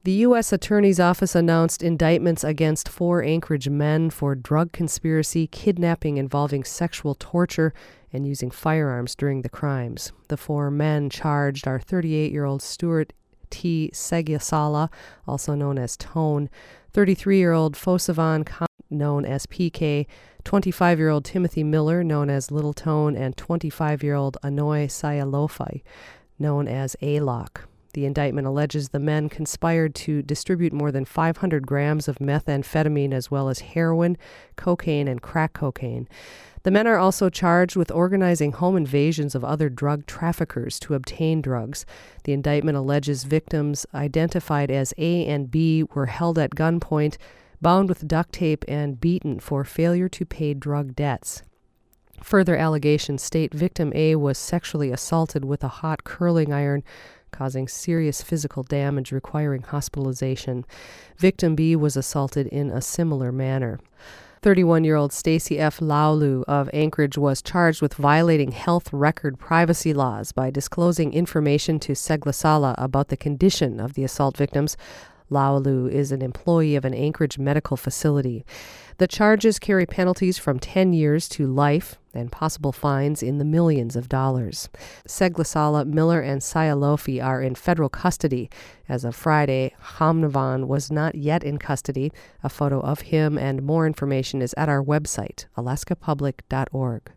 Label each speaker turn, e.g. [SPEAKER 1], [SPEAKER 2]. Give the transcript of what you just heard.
[SPEAKER 1] The U.S. Attorney's Office announced indictments against 4 Anchorage men for drug conspiracy, kidnapping involving sexual torture, and using firearms during the crimes. The 4 men charged are 38-year-old Stuart T. Segasala, also known as Tone, 33-year-old Fosavan, known as PK, 25-year-old Timothy Miller, known as Little Tone, and 25-year-old Anoy Sayalofi, known as A-Lock. The indictment alleges the men conspired to distribute more than 500 grams of methamphetamine as well as heroin, cocaine, and crack cocaine. The men are also charged with organizing home invasions of other drug traffickers to obtain drugs. The indictment alleges victims identified as A and B were held at gunpoint, bound with duct tape, and beaten for failure to pay drug debts. Further allegations state victim A was sexually assaulted with a hot curling iron, causing serious physical damage requiring hospitalization. Victim B was assaulted in a similar manner. 31-year-old Stacy F. Laulu of Anchorage was charged with violating health record privacy laws by disclosing information to Seglasala about the condition of the assault victims. Laulu is an employee of an Anchorage medical facility. The charges carry penalties from 10 years to life and possible fines in the millions of dollars. Seglasala, Miller, and Sayalofi are in federal custody. As of Friday, Hamnavan was not yet in custody. A photo of him and more information is at our website, alaskapublic.org.